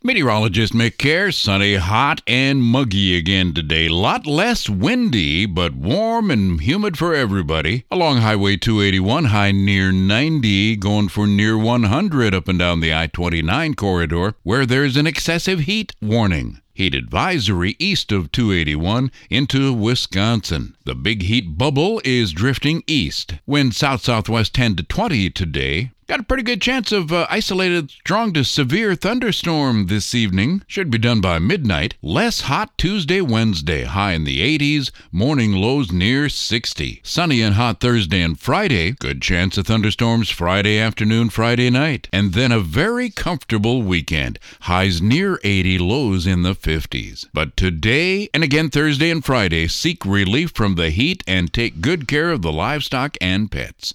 Meteorologist Mick Kerr. Sunny, hot, and muggy again today. Lot less windy, but warm and humid for everybody. Along Highway 281, high near 90, going for near 100 up and down the I-29 corridor, where there's an excessive heat warning. Heat advisory east of 281 into Wisconsin. The big heat bubble is drifting east. Wind south-southwest 10 to 20 today. Got a pretty good chance of isolated strong to severe thunderstorm this evening. Should be done by midnight. Less hot Tuesday, Wednesday. High in the 80s. Morning lows near 60. Sunny and hot Thursday and Friday. Good chance of thunderstorms Friday afternoon, Friday night. And then a very comfortable weekend. Highs near 80, lows in the 50s. But today and again Thursday and Friday, seek relief from the heat and take good care of the livestock and pets.